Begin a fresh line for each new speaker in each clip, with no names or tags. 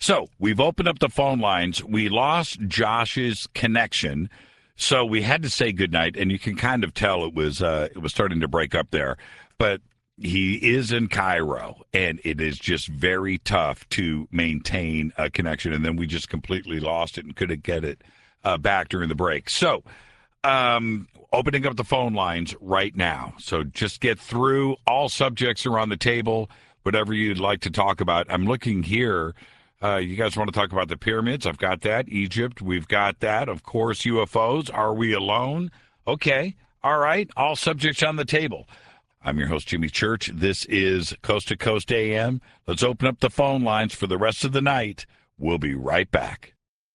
So we've opened up the phone lines. We lost Josh's connection, so we had to say goodnight. And you can kind of tell it was starting to break up there. But he is in Cairo, and it is just very tough to maintain a connection. And then we just completely lost it and couldn't get it back during the break. So opening up the phone lines right now. So just get through. All subjects are on the table. Whatever you'd like to talk about. I'm looking here. You guys want to talk about the pyramids? I've got that. Egypt, we've got that. Of course, UFOs. Are we alone? Okay. All right. All subjects on the table. I'm your host, Jimmy Church. This is Coast to Coast AM. Let's open up the phone lines for the rest of the night. We'll be right back.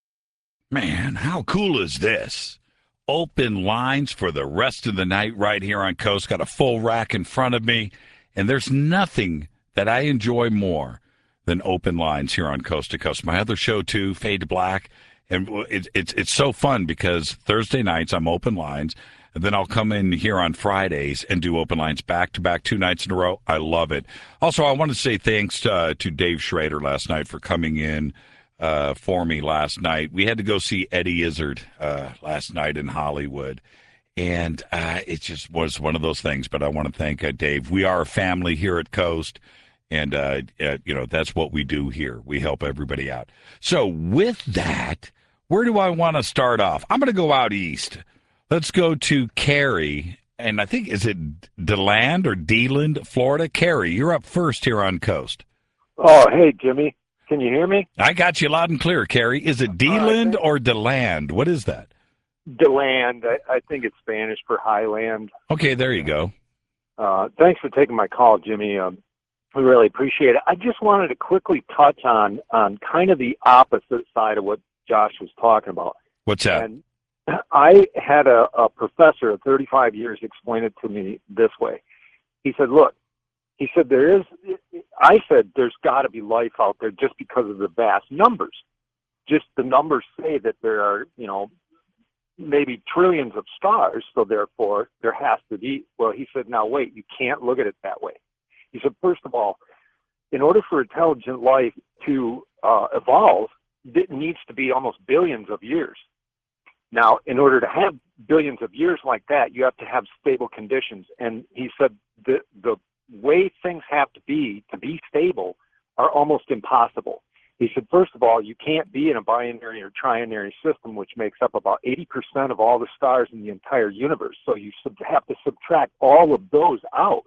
Man, how cool is this? Open lines for the rest of the night right here on Coast. Got a full rack in front of me, and there's nothing that I enjoy more than open lines here on Coast to Coast. My other show, too, Fade to Black, and it's so fun because Thursday nights I'm open lines, and then I'll come in here on Fridays and do open lines back-to-back 2 nights in a row. I love it. Also, I want to say thanks to Dave Schrader last night for coming in for me last night. We had to go see Eddie Izzard last night in Hollywood, and it just was one of those things, but I want to thank Dave. We are a family here at Coast. And, that's what we do here. We help everybody out. So with that, where do I want to start off? I'm going to go out east. Let's go to Carrie. And I think, is it DeLand or DeLand, Florida? Carrie, you're up first here on Coast.
Oh, hey, Jimmy. Can you hear me?
I got you loud and clear, Carrie. Is it DeLand or DeLand? What is that?
DeLand. I think it's Spanish for highland.
Okay, there you go.
Thanks for taking my call, Jimmy. We really appreciate it. I just wanted to quickly touch on kind of the opposite side of what Josh was talking about.
What's that?
And I had a professor of 35 years explain it to me this way. He said, look, I said there's got to be life out there just because of the vast numbers. Just the numbers say that there are, maybe trillions of stars, so therefore there has to be. Well, he said, now wait, you can't look at it that way. He said, first of all, in order for intelligent life to evolve, it needs to be almost billions of years. Now, in order to have billions of years like that, you have to have stable conditions. And he said the way things have to be stable are almost impossible. He said, first of all, you can't be in a binary or trinary system, which makes up about 80% of all the stars in the entire universe. So you have to subtract all of those out.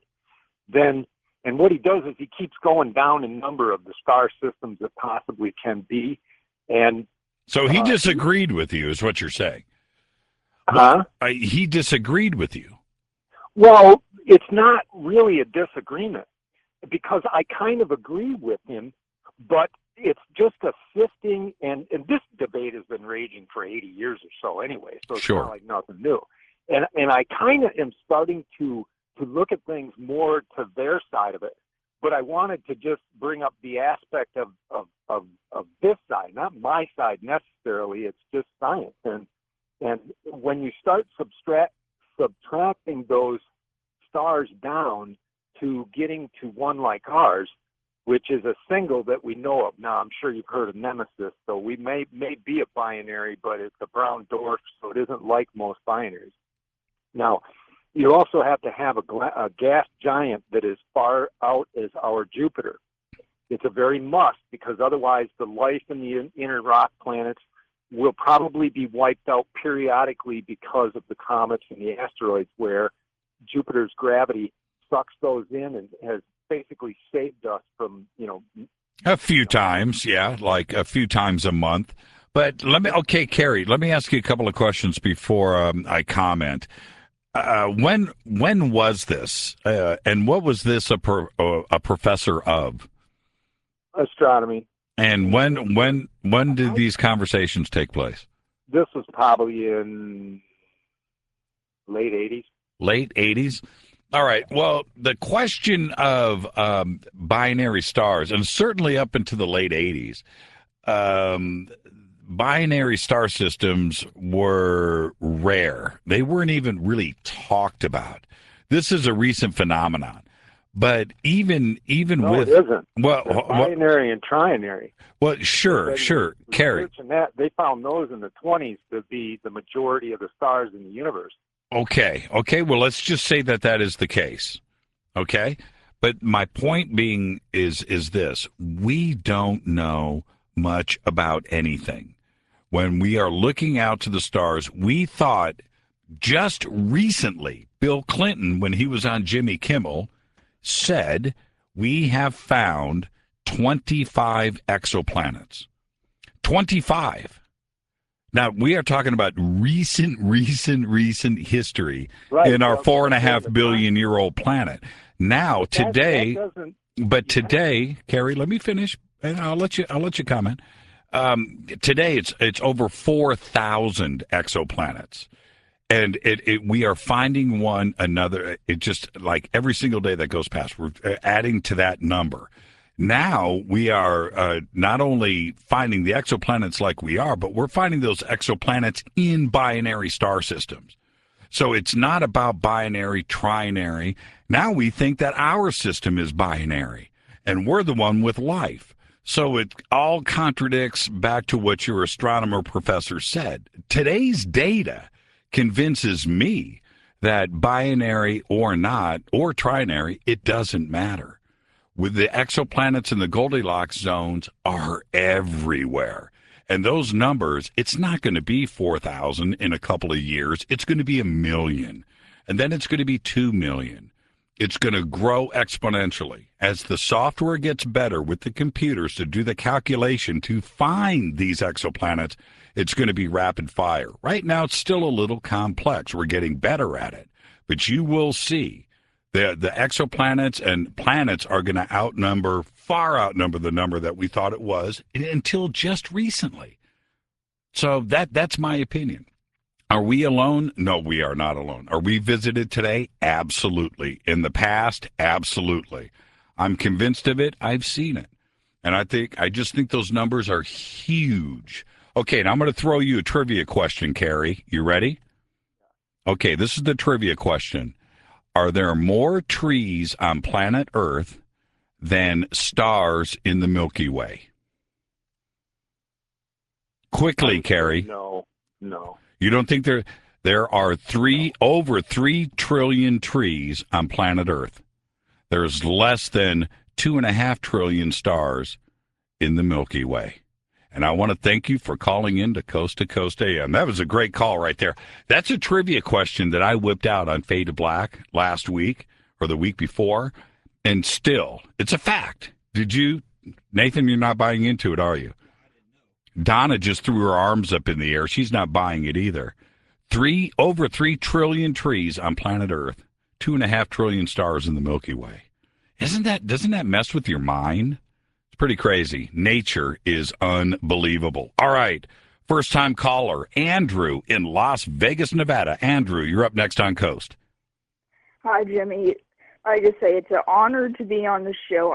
And what he does is he keeps going down in number of the star systems that possibly can be. And
so he disagreed with you, is what you're saying.
Huh?
He disagreed with you.
Well, it's not really a disagreement because I kind of agree with him, but it's just a sifting, and this debate has been raging for 80 years or so anyway, so it's not like nothing new. And I kind of am starting to look at things more to their side of it. But I wanted to just bring up the aspect of this side, not my side necessarily. It's just science. And when you start subtracting those stars down to getting to one like ours, which is a single that we know of. Now, I'm sure you've heard of Nemesis, so we may be a binary, but it's a brown dwarf, so it isn't like most binaries. Now, you also have to have a gas giant that is far out as our Jupiter. It's a very must because otherwise the life in the inner rock planets will probably be wiped out periodically because of the comets and the asteroids, where Jupiter's gravity sucks those in and has basically saved us from,
a few times, yeah, like a few times a month. But Carrie, let me ask you a couple of questions before I comment. When was this, and what was this a professor of?
Astronomy.
And when did these conversations take place?
This was probably in late 80s.
Late 80s? All right. Well, the question of binary stars, and certainly up into the late 80s, binary star systems were rare. They weren't even really talked about. This is a recent phenomenon. But even
No,
with
it isn't.
well,
They're
well,
binary and trinary.
sure, Carrie.
Researching that, they found those in the 20s to be the majority of the stars in the universe.
Okay. Well, let's just say that that is the case. Okay, but my point being is this: we don't know much about anything. When we are looking out to the stars, we thought just recently, Bill Clinton, when he was on Jimmy Kimmel, said we have found 25 exoplanets. 25. Now, we are talking about recent history in our 4.5 billion-year-old planet. Now, today, Carrie, let me finish, and I'll let you comment. Today, it's over 4,000 exoplanets. And we are finding one another. It just like every single day that goes past, we're adding to that number. Now we are not only finding the exoplanets like we are, but we're finding those exoplanets in binary star systems. So it's not about binary, trinary. Now we think that our system is binary, and we're the one with life. So it all contradicts back to what your astronomer professor said. Today's data convinces me that binary or not, or trinary, it doesn't matter. With the exoplanets and the Goldilocks zones are everywhere. And those numbers, it's not going to be 4,000 in a couple of years. It's going to be 1 million. And then it's going to be 2 million. It's going to grow exponentially. As the software gets better with the computers to do the calculation to find these exoplanets, it's going to be rapid fire. Right now, it's still a little complex. We're getting better at it. But you will see the exoplanets and planets are going to far outnumber the number that we thought it was until just recently. So that's my opinion. Are we alone? No, we are not alone. Are we visited today? Absolutely. In the past? Absolutely. I'm convinced of it. I've seen it. And I just think those numbers are huge. Okay, now I'm going to throw you a trivia question, Carrie. You ready? Okay, this is the trivia question. Are there more trees on planet Earth than stars in the Milky Way? Quickly, Carrie.
No.
You don't think there are over 3 trillion trees on planet Earth? There's less than 2.5 trillion stars in the Milky Way. And I want to thank you for calling in to Coast AM. That was a great call right there. That's a trivia question that I whipped out on Fade to Black last week or the week before. And still, it's a fact. Nathan, you're not buying into it, are you? Donna just threw her arms up in the air. She's not buying it either. Over 3 trillion trees on planet Earth, 2.5 trillion stars in the Milky Way. Doesn't that mess with your mind? Pretty crazy. Nature is unbelievable. All right. First time caller, Andrew in Las Vegas, Nevada. Andrew, you're up next on Coast.
Hi, Jimmy. I just say it's an honor to be on the show.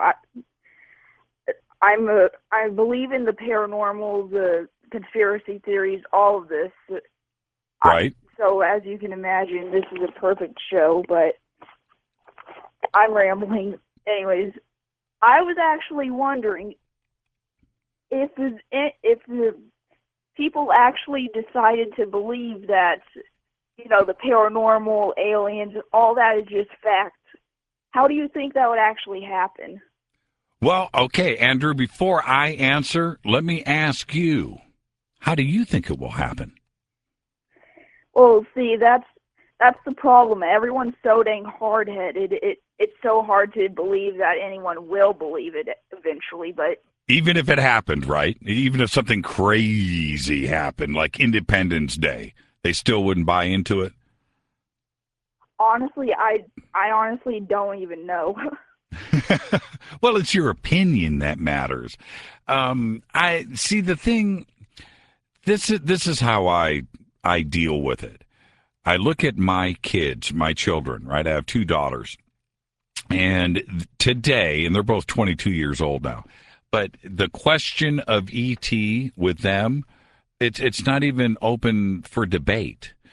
I believe in the paranormal, the conspiracy theories, all of this.
Right.
So as you can imagine, this is a perfect show, but I'm rambling. Anyways, I was actually wondering if the people actually decided to believe that, the paranormal, aliens, all that is just fact. How do you think that would actually happen?
Well, okay, Andrew, before I answer, let me ask you, how do you think it will happen?
Well, see, that's the problem. Everyone's so dang hard-headed. It's so hard to believe that anyone will believe it eventually, but...
Even if it happened, right? Even if something crazy happened, like Independence Day, they still wouldn't buy into it?
Honestly, I honestly don't even know.
Well, it's your opinion that matters. I see the thing. This is how I deal with it. I look at my kids, my children, right? I have 2 daughters. And today, and they're both 22 years old now, but the question of ET with them, it's not even open for debate.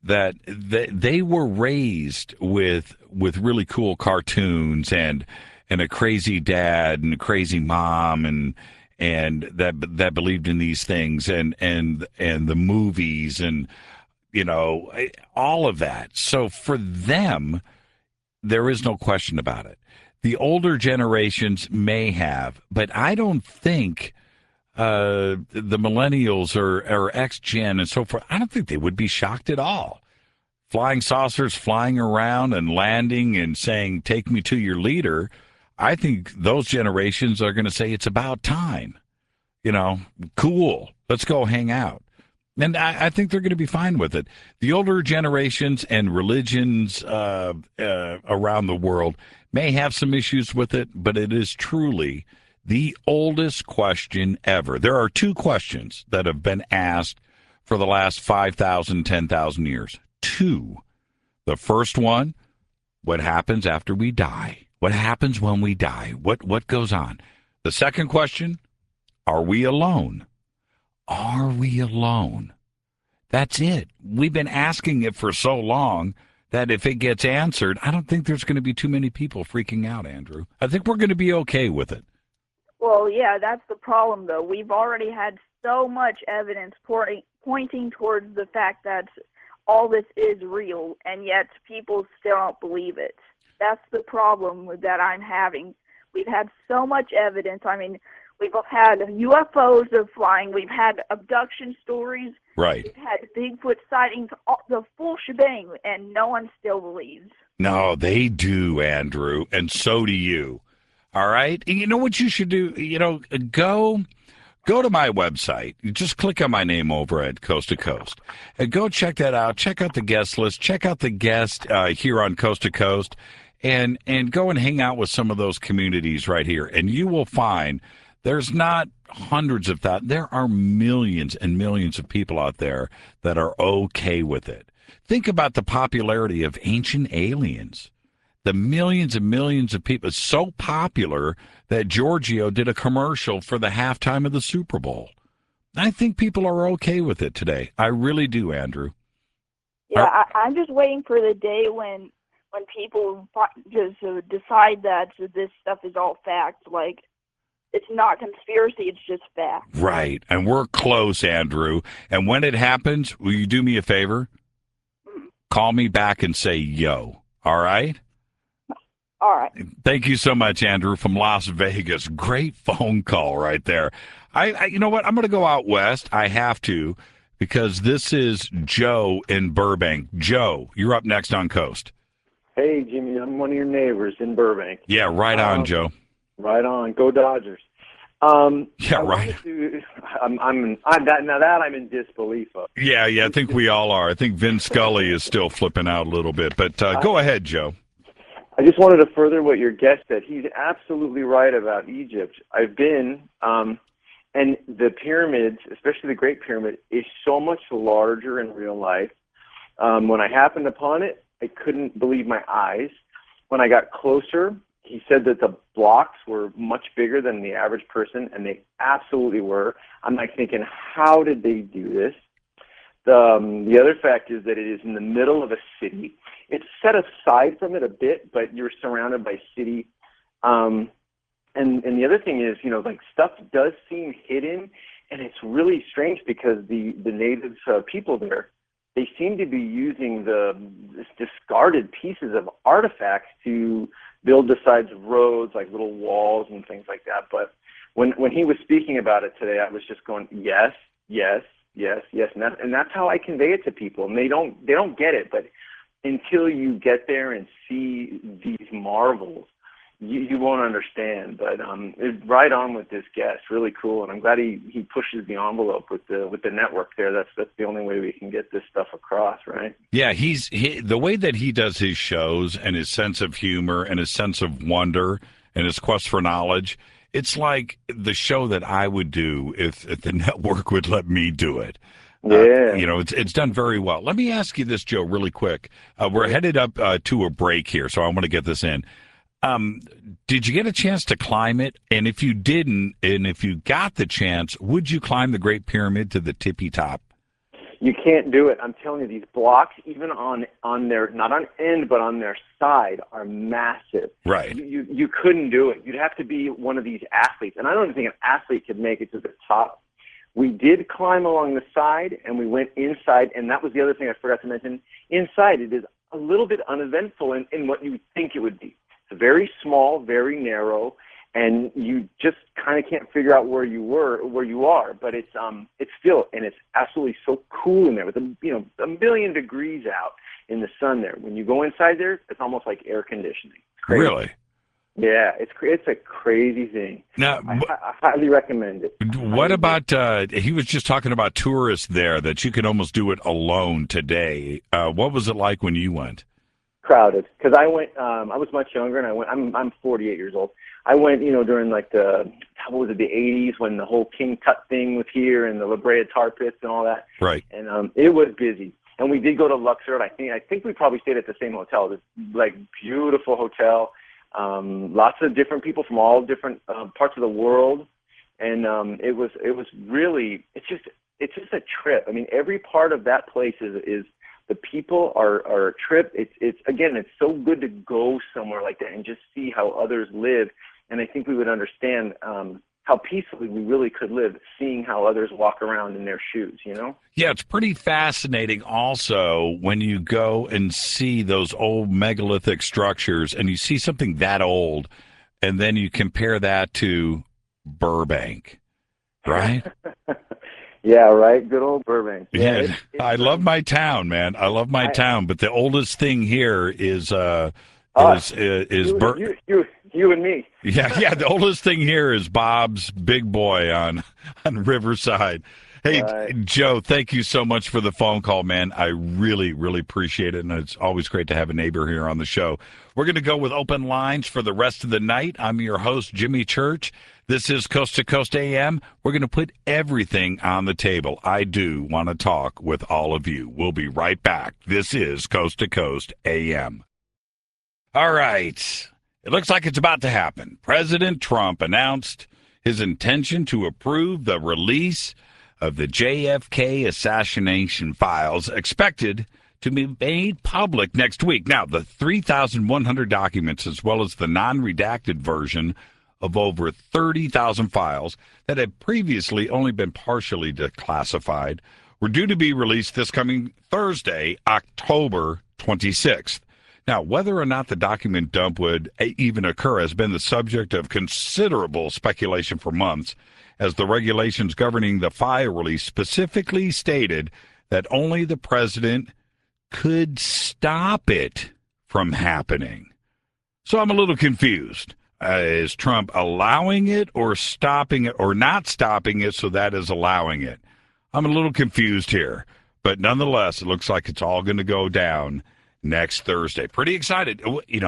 that they were raised with really cool cartoons and a crazy dad and a crazy mom and that believed in these things and the movies and all of that. So for them, there is no question about it. The older generations may have, but I don't think the millennials or X Gen and so forth, I don't think they would be shocked at all. Flying saucers flying around and landing and saying, "Take me to your leader." I think those generations are going to say it's about time. Cool. Let's go hang out. And I think they're going to be fine with it. The older generations and religions around the world may have some issues with it, but it is truly the oldest question ever. There are two questions that have been asked for the last 5,000, 10,000 years. Two. The first one, what happens after we die? What happens when we die? What goes on? The second question, are we alone? Are we alone? That's it. We've been asking it for so long that if it gets answered, I don't think there's going to be too many people freaking out, Andrew. I think we're going to be okay with it.
Well, yeah, that's the problem, though. We've already had so much evidence pointing towards the fact that all this is real, and yet people still don't believe it. That's the problem that I'm having. We've had so much evidence. I mean, we've had UFOs are flying. We've had abduction stories.
Right.
We've had Bigfoot sightings, the full shebang, and no one still believes.
No, they do, Andrew, and so do you. All right? And you know what you should do? Go to my website. You just click on my name over at Coast to Coast. And go check that out. Check out the guest list. Check out the guest here on Coast to Coast. And go and hang out with some of those communities right here. And you will find there's not hundreds of thousands. There are millions and millions of people out there that are okay with it. Think about the popularity of Ancient Aliens. The millions and millions of people. It's so popular that Giorgio did a commercial for the halftime of the Super Bowl. I think people are okay with it today. I really do, Andrew.
Yeah, I'm just waiting for the day when people just decide that this stuff is all fact. Like, it's not conspiracy, it's just fact.
Right, and we're close, Andrew. And when it happens, will you do me a favor? Call me back and say, yo, all right?
All right.
Thank you so much, Andrew, from Las Vegas. Great phone call right there. I you know what? I'm going to go out west. I have to, because this is Joe in Burbank. Joe, you're up next on Coast.
Hey, Jimmy, I'm one of your neighbors in Burbank.
Yeah, right on, Joe.
Right on. Go Dodgers.
Yeah, right.
I'm in disbelief of.
Yeah, I think we all are. I think Vin Scully is still flipping out a little bit. But go ahead, Joe.
I just wanted to further what your guest said. He's absolutely right about Egypt. I've been, and the pyramids, especially the Great Pyramid, is so much larger in real life. When I happened upon it, I couldn't believe my eyes. When I got closer, he said that the blocks were much bigger than the average person, and they absolutely were. I'm like thinking, how did they do this? The other fact is that it is in the middle of a city. It's set aside from it a bit, but you're surrounded by city. And the other thing is, like stuff does seem hidden, and it's really strange because the native people there, they seem to be using this discarded pieces of artifacts to build the sides of roads, like little walls and things like that. But when he was speaking about it today, I was just going, yes, yes, yes, yes, and that's how I convey it to people. And they don't get it, but until you get there and see these marvels, you won't understand. But it's right on with this guest, really cool, and I'm glad he pushes the envelope with the network there. That's the only way we can get this stuff across, right?
Yeah, the way that he does his shows and his sense of humor and his sense of wonder and his quest for knowledge. It's like the show that I would do if the network would let me do it.
Yeah.
It's done very well. Let me ask you this, Joe, really quick. We're headed up to a break here, so I want to get this in. Did you get a chance to climb it? And if you didn't, and if you got the chance, would you climb the Great Pyramid to the tippy top?
You can't do it. I'm telling you, these blocks, even on their, not on end, but on their side, are massive.
Right.
You couldn't do it. You'd have to be one of these athletes. And I don't even think an athlete could make it to the top. We did climb along the side, and we went inside, and that was the other thing I forgot to mention. Inside, it is a little bit uneventful in what you would think it would be. It's very small, very narrow, and you just kind of can't figure out where you are. But it's still, and it's absolutely so cool in there with a million degrees out in the sun there. When you go inside there, it's almost like air conditioning. It's crazy.
Really?
Yeah, it's a crazy thing.
Now,
I highly recommend it.
What about, he was just talking about tourists there, that you can almost do it alone today. What was it like when you went?
Crowded, because I went. I was much younger, and I went. I'm 48 years old. I went, during like the 80s when the whole King Tut thing was here and the La Brea Tar Pits and all that.
Right.
And it was busy. And we did go to Luxor. And I think we probably stayed at the same hotel. This like beautiful hotel. Lots of different people from all different parts of the world, and it was really it's just a trip. I mean, every part of that place is the people are a trip. It's again, it's so good to go somewhere like that and just see how others live, and I think we would understand how peacefully we really could live, seeing how others walk around in their shoes,
Yeah, it's pretty fascinating also when you go and see those old megalithic structures and you see something that old, and then you compare that to Burbank, right?
Yeah, right. Good old Burbank.
Yeah, I love my town, man. I love my town, but the oldest thing here is
you and me.
Yeah. The oldest thing here is Bob's Big Boy on Riverside. Hey,
right.
Joe, thank you so much for the phone call, man. I really, really appreciate it, and it's always great to have a neighbor here on the show. We're going to go with open lines for the rest of the night. I'm your host, Jimmy Church. This is Coast to Coast AM. We're going to put everything on the table. I do want to talk with all of you. We'll be right back. This is Coast to Coast AM. All right. It looks like it's about to happen. President Trump announced his intention to approve the release of the JFK assassination files, expected to be made public next week. Now, the 3,100 documents, as well as the non-redacted version of over 30,000 files that had previously only been partially declassified, were due to be released this coming Thursday, October 26th. Now, whether or not the document dump would even occur has been the subject of considerable speculation for months, as the regulations governing the file release specifically stated that only the president could stop it from happening. So I'm a little confused. Is Trump allowing it or stopping it, or not stopping it, so that is allowing it? I'm a little confused here. But nonetheless, it looks like it's all going to go down next Thursday. Pretty excited.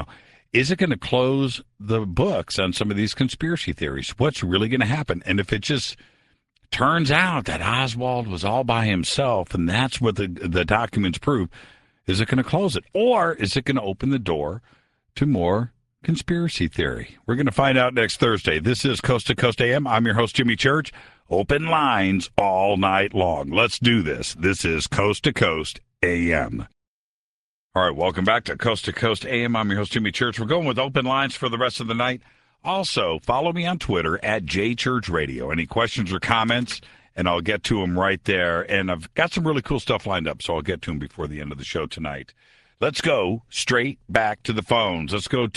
Is it going to close the books on some of these conspiracy theories? What's really going to happen? And if it just turns out that Oswald was all by himself and that's what the documents prove, is it going to close it? Or is it going to open the door to more conspiracy theory? We're going to find out next Thursday. This is Coast to Coast AM. I'm your host, Jimmy Church. Open lines all night long. Let's do this. This is Coast to Coast AM. All right, welcome back to Coast AM. I'm your host, Jimmy Church. We're going with open lines for the rest of the night. Also, follow me on Twitter at JChurchRadio. Any questions or comments, and I'll get to them right there. And I've got some really cool stuff lined up, so I'll get to them before the end of the show tonight. Let's go straight back to the phones. Let's go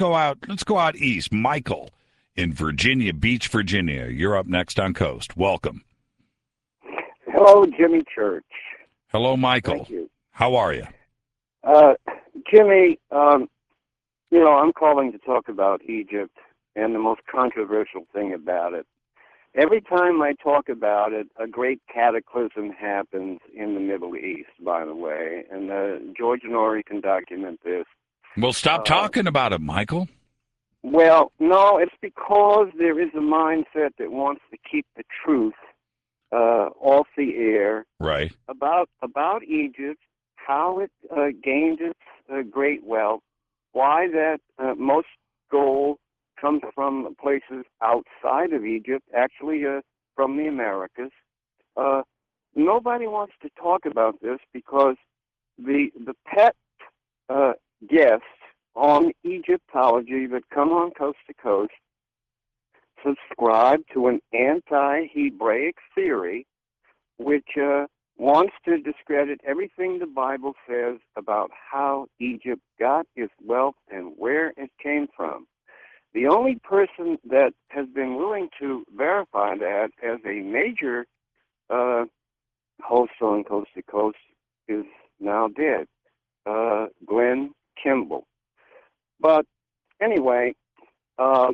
out east. Michael in Virginia Beach, Virginia. You're up next on Coast. Welcome.
Hello, Jimmy Church.
Hello, Michael.
Thank you.
How are you?
Jimmy, I'm calling to talk about Egypt and the most controversial thing about it. Every time I talk about it, a great cataclysm happens in the Middle East, by the way, and George Norrie can document this.
Well, stop talking about it, Michael.
Well, no, it's because there is a mindset that wants to keep the truth off the air.
Right.
About Egypt, how it gained its great wealth, why that most gold comes from places outside of Egypt, actually from the Americas. nobody wants to talk about this because the pet guests on Egyptology that come on Coast to Coast subscribe to an anti-Hebraic theory which wants to discredit everything the Bible says about how Egypt got its wealth and where it came from. The only person that has been willing to verify that as a major host on Coast to Coast is now dead, Glenn Kimball. But anyway, I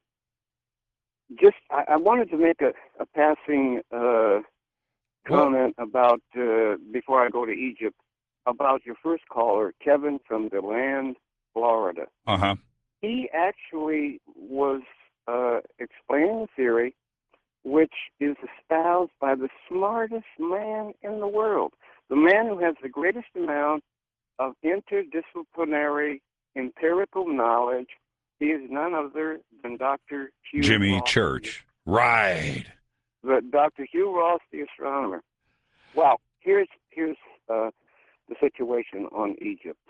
wanted to make a passing comment about, before I go to Egypt, about your first caller, Kevin from DeLand, Florida.
Uh-huh.
He actually was explaining a theory which is espoused by the smartest man in the world, the man who has the greatest amount of interdisciplinary empirical knowledge. He is none other than Dr. Hugh
Jimmy
Ross,
Church. Right.
Dr. Hugh Ross, the astronomer. Well, here's the situation on Egypt.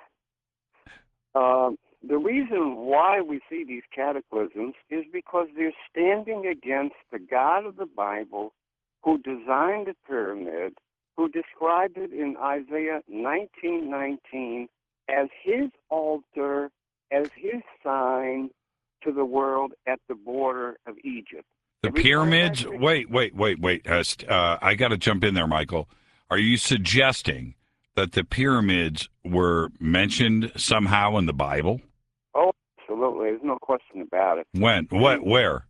The reason why we see these cataclysms is because they're standing against the God of the Bible who designed the pyramid, who described it in Isaiah 19:19 as his altar, as his sign to the world at the border of Egypt.
The pyramids? Wait. I got to jump in there, Michael. Are you suggesting that the pyramids were mentioned somehow in the Bible?
Oh, absolutely. There's no question about it.
When? What? Where?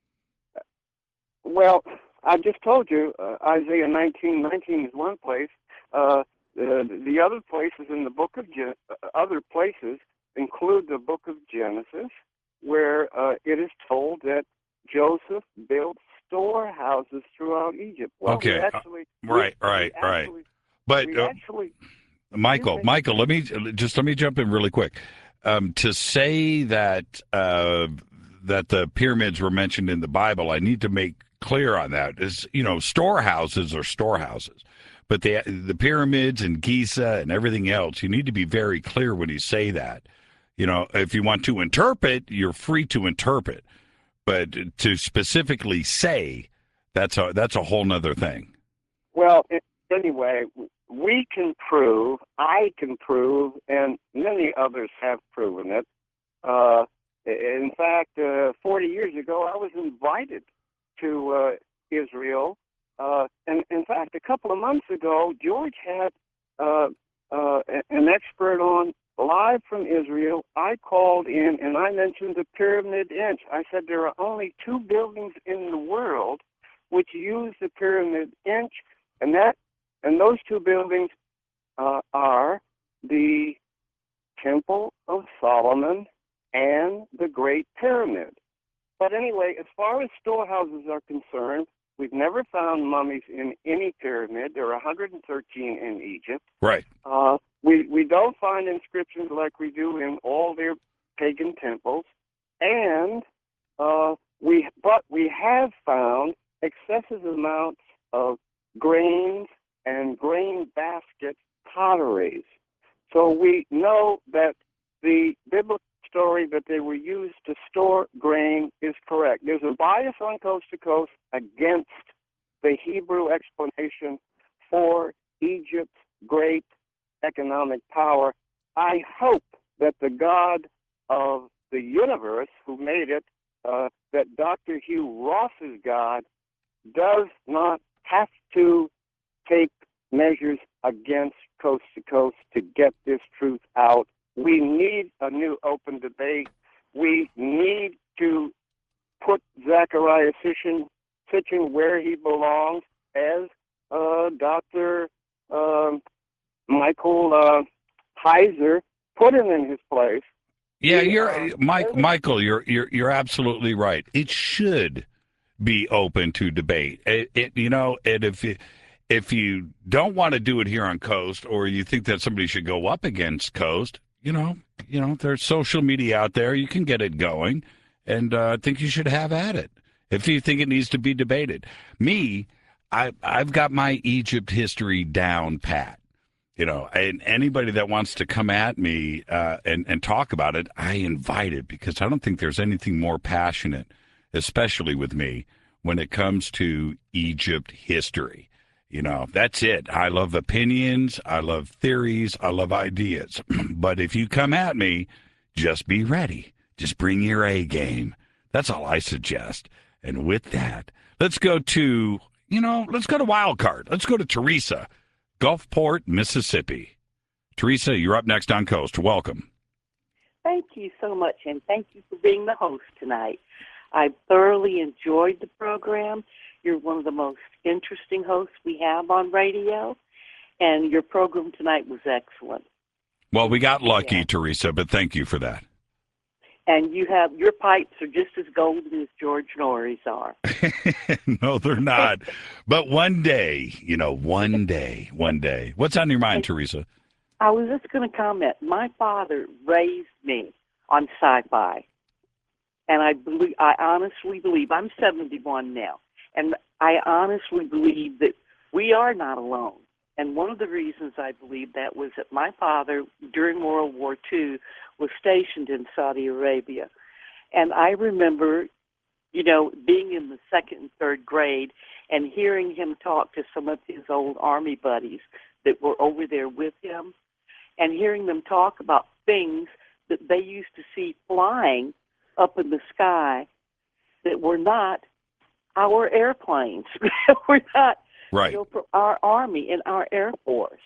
Well, I just told you, Isaiah 19:19 is one place. The other places in the book of other places include the book of Genesis, where it is told that Joseph built storehouses throughout Egypt. Well,
okay.
Actually,
right. But Michael, let me jump in really quick. To say that that the pyramids were mentioned in the Bible, I need to make clear on that. Is storehouses are storehouses, but the pyramids and Giza and everything else, you need to be very clear when you say that. If you want to interpret, you're free to interpret. But to specifically say, that's a whole nother thing.
Well, anyway, we can prove, I can prove, and many others have proven it. In fact, 40 years ago, I was invited to Israel. And in fact, a couple of months ago, George had an expert on live from Israel. I called in and I mentioned the Pyramid Inch. I said there are only two buildings in the world which use the Pyramid Inch, and those two buildings are the Temple of Solomon and the Great Pyramid. But anyway, as far as storehouses are concerned, we've never found mummies in any pyramid. There are 113 in Egypt.
Right.
We don't find inscriptions like we do in all their pagan temples, and we have found excessive amounts of grains and grain basket potteries. So we know that the biblical story that they were used to store grain is correct. There's a bias on Coast to Coast against the Hebrew explanation for Egypt's great economic power. I hope that the God of the universe who made it, that Dr. Hugh Ross's God, does not have to take measures against Coast to Coast to get this truth out. We need a new open debate. We need to put Zechariah Sitchin where he belongs, as Dr. Michael Heiser put him in his place.
Yeah, Michael. You're absolutely right. It should be open to debate. And if you don't want to do it here on Coast, or you think that somebody should go up against Coast, there's social media out there. You can get it going, and I think you should have at it if you think it needs to be debated. Me, I've got my Egypt history down pat. And anybody that wants to come at me and talk about it, I invite it because I don't think there's anything more passionate, especially with me, when it comes to Egypt history. That's it. I love opinions. I love theories. I love ideas. But if you come at me, just be ready. Just bring your A game. That's all I suggest. And with that, let's go to Wild Card. Let's go to Teresa, Gulfport, Mississippi. Teresa, you're up next on Coast. Welcome.
Thank you so much, and thank you for being the host tonight. I thoroughly enjoyed the program. You're one of the most interesting hosts we have on radio, and your program tonight was excellent.
Well, we got lucky, Teresa, but thank you for that.
And your pipes are just as golden as George Norrie's are.
No, they're not. But one day. What's on your mind, Teresa?
I was just going to comment. My father raised me on sci-fi. And I honestly believe, I'm 71 now, and I honestly believe that we are not alone. And one of the reasons I believe that was that my father, during World War II, was stationed in Saudi Arabia. And I remember, being in the second and third grade and hearing him talk to some of his old Army buddies that were over there with him and hearing them talk about things that they used to see flying up in the sky that were not our airplanes, were not
right.
For our Army and our Air Force,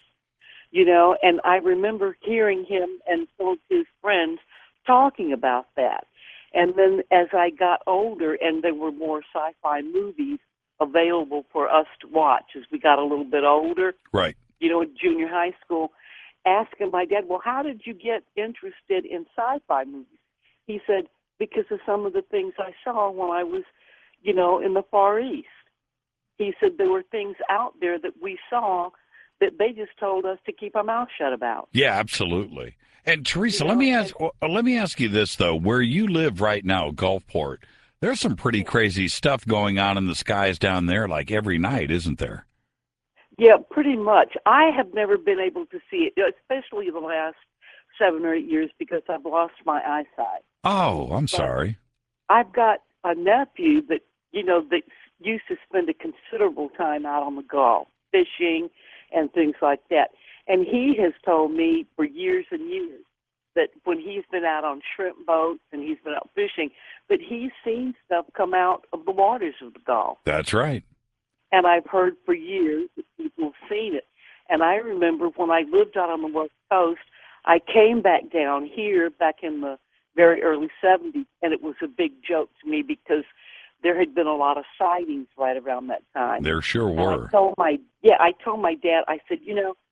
and I remember hearing him and some of his friends talking about that. And then as I got older and there were more sci-fi movies available for us to watch as we got a little bit older,
right?
In junior high school, asking my dad, well, how did you get interested in sci-fi movies? He said, because of some of the things I saw when I was, in the Far East. He said there were things out there that we saw that they just told us to keep our mouth shut about.
Yeah, absolutely. And Teresa, let me ask you this though: where you live right now, Gulfport, there's some pretty crazy stuff going on in the skies down there, like every night, isn't there?
Yeah, pretty much. I have never been able to see it, especially the last 7 or 8 years, because I've lost my eyesight.
Oh, I'm sorry.
I've got a nephew that that used to spend a considerable time out on the Gulf, fishing and things like that. And he has told me for years and years that when he's been out on shrimp boats and he's been out fishing, that he's seen stuff come out of the waters of the Gulf.
That's right.
And I've heard for years that people have seen it. And I remember when I lived out on the West Coast, I came back down here back in the very early 70s, and it was a big joke to me because there had been a lot of sightings right around that time.
There sure were.
I told my dad, I said,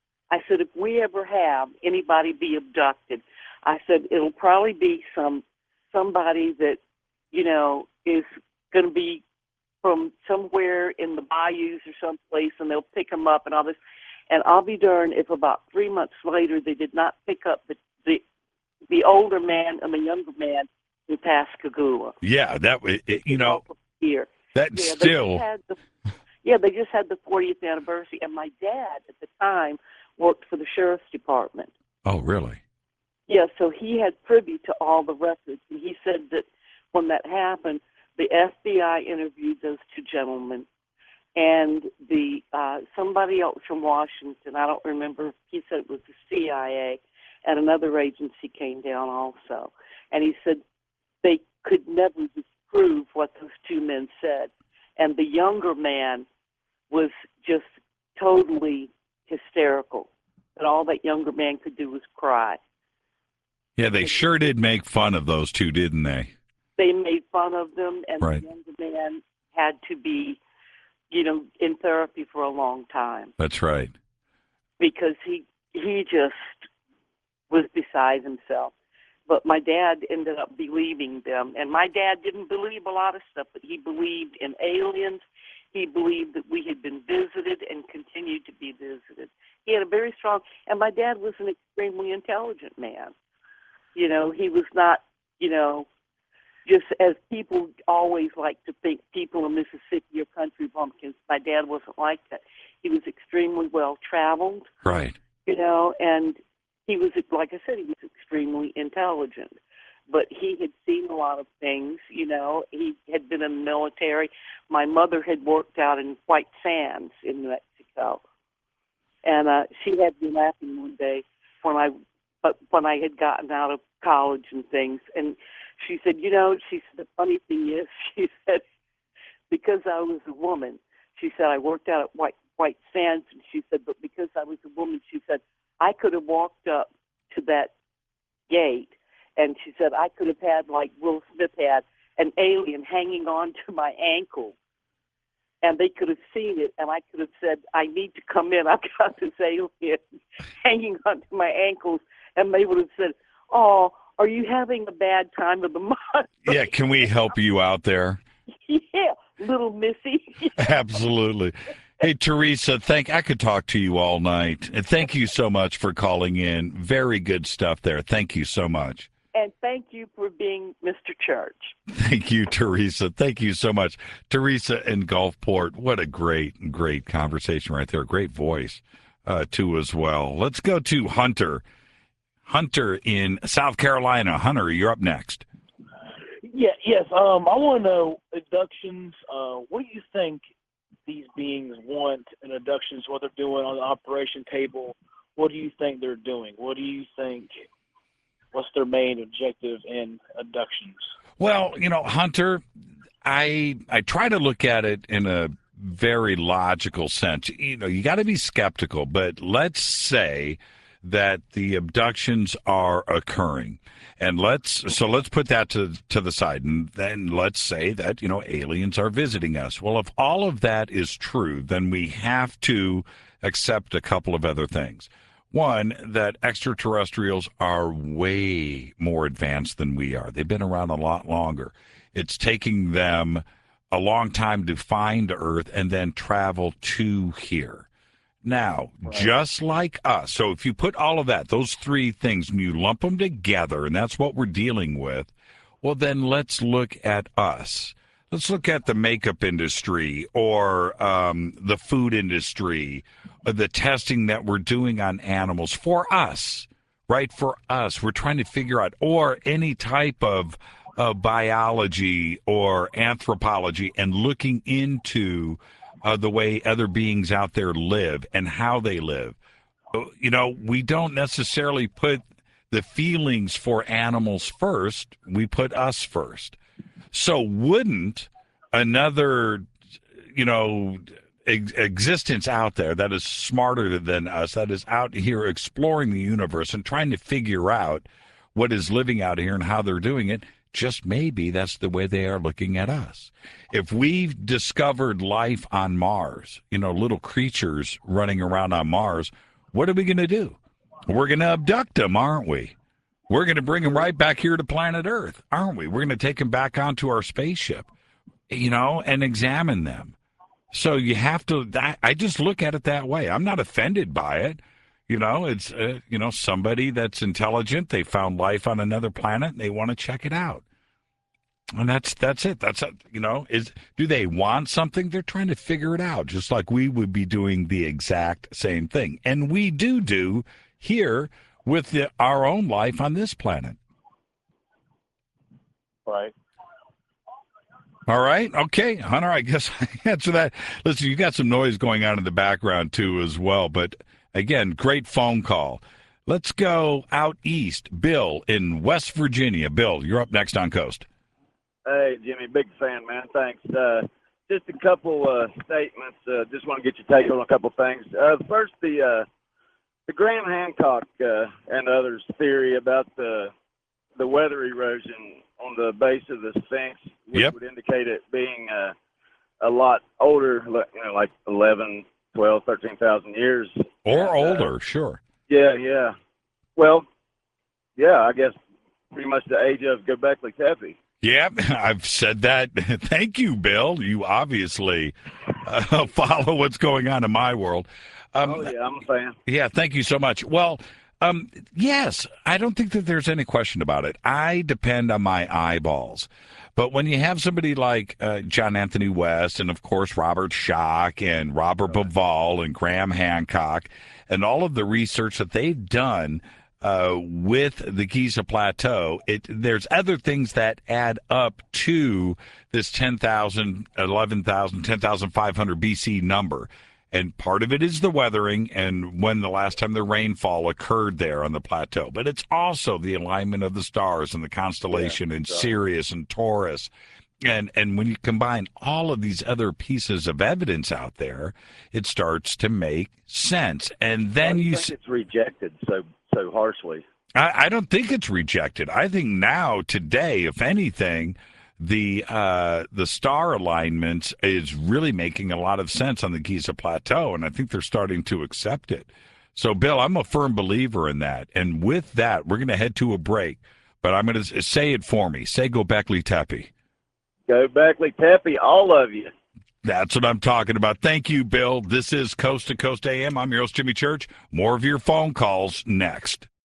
if we ever have anybody be abducted, I said, it'll probably be somebody that, is going to be from somewhere in the bayous or someplace, and they'll pick them up and all this. And I'll be darned if about 3 months later they did not pick up the older man and the younger man in Pascagoula.
Yeah, that
here.
That still.
They just had the 40th anniversary, and my dad at the time worked for the sheriff's department.
Oh, really?
Yeah, so he had privy to all the records, and he said that when that happened, the FBI interviewed those two gentlemen, and the somebody else from Washington, I don't remember, he said it was the CIA, and another agency came down also. And he said they could never disprove what those two men said. And the younger man was just totally hysterical. And all that younger man could do was cry.
Yeah, they sure did make fun of those two, didn't they?
They made fun of them, and
right.
The younger man had to be, in therapy for a long time.
That's right.
Because he just was beside himself. But my dad ended up believing them. And my dad didn't believe a lot of stuff, but he believed in aliens. He believed that we had been visited and continued to be visited. He had a very strong, and my dad was an extremely intelligent man. He was not, just as people always like to think people in Mississippi are country bumpkins. My dad wasn't like that. He was extremely well traveled,
Right.
and he was, like I said, he was extremely intelligent. But he had seen a lot of things, He had been in the military. My mother had worked out in White Sands in New Mexico. And she had me laughing one day when I had gotten out of college and things. And she said, the funny thing is, she said, because I was a woman, she said, I worked out at White Sands, and she said, but because I was a woman, she said, I could have walked up to that gate, and she said, I could have had, like Will Smith had, an alien hanging on to my ankle, and they could have seen it, and I could have said, I need to come in. I've got this alien hanging on to my ankles, and they would have said, oh, are you having a bad time of the month?
Yeah, can we help you out there?
Yeah, little Missy.
Absolutely. Hey, Teresa, I could talk to you all night. And thank you so much for calling in. Very good stuff there. Thank you so much.
And thank you for being Mr. Church.
Thank you, Teresa. Thank you so much. Teresa in Gulfport, what a great, great conversation right there. Great voice, too, as well. Let's go to Hunter. Hunter in South Carolina. Hunter, you're up next.
Yes. I want to know abductions. What do you think these beings want in abductions? What they're doing on the operation table? What do you think they're doing? What do you think? What's their main objective in abductions?
Well, Hunter, I try to look at it in a very logical sense. You got to be skeptical, but let's say that the abductions are occurring. And let's put that to the side, and then let's say that, aliens are visiting us. Well, if all of that is true, then we have to accept a couple of other things. One, that extraterrestrials are way more advanced than we are. They've been around a lot longer. It's taking them a long time to find Earth and then travel to here. Now, just like us, so if you put all of that, those three things, and you lump them together, and that's what we're dealing with, well, then let's look at us. Let's look at the makeup industry or the food industry, the testing that we're doing on animals for us, right? For us, we're trying to figure out, or any type of biology or anthropology, and looking into the way other beings out there live and how they live. We don't necessarily put the feelings for animals first. We put us first. So wouldn't another, existence out there that is smarter than us, that is out here exploring the universe and trying to figure out what is living out here and how they're doing it, just maybe that's the way they are looking at us. If we've discovered life on Mars, little creatures running around on Mars, what are we going to do? We're going to abduct them, aren't we? We're going to bring them right back here to planet Earth, aren't we? We're going to take them back onto our spaceship, and examine them. So you have to, I just look at it that way. I'm not offended by it. It's, somebody that's intelligent. They found life on another planet and they want to check it out. And that's it. Do they want something? They're trying to figure it out, just like we would be doing the exact same thing. And we do here with our own life on this planet.
Right.
All right. Okay. Hunter, I guess I answer that. Listen, you got some noise going on in the background, too, as well. But, again, great phone call. Let's go out east. Bill in West Virginia. Bill, you're up next on Coast.
Hey, Jimmy, big fan, man. Thanks. Just a couple statements. Just want to get your take on a couple things. First, the Graham Hancock and others' theory about the weather erosion on the base of the Sphinx, which would indicate it being a lot older, like 11, 12, 13,000 years.
Or older, sure.
Yeah. Well, yeah, I guess pretty much the age of Göbekli Tepe.
Yeah, I've said that. Thank you, Bill. You obviously follow what's going on in my world.
I'm a fan.
Yeah, thank you so much. Well, Yes, I don't think that there's any question about it. I depend on my eyeballs. But when you have somebody like John Anthony West and, of course, Robert Schock and Robert Bivall and Graham Hancock and all of the research that they've done with the Giza Plateau, there's other things that add up to this 10,000, 11,000, 10,500 BC number. And part of it is the weathering and when the last time the rainfall occurred there on the plateau. But it's also the alignment of the stars and the constellation and Sirius and Taurus. And when you combine all of these other pieces of evidence out there, it starts to make sense. And then you
think it's rejected so harshly.
I don't think it's rejected. I think now, today, if anything, the star alignment is really making a lot of sense on the Giza Plateau, and I think they're starting to accept it. So, Bill, I'm a firm believer in that. And with that, we're going to head to a break. But I'm going to say it for me. Say Göbekli Tepe.
Göbekli Tepe, all of you.
That's what I'm talking about. Thank you, Bill. This is Coast to Coast AM. I'm your host, Jimmy Church. More of your phone calls next.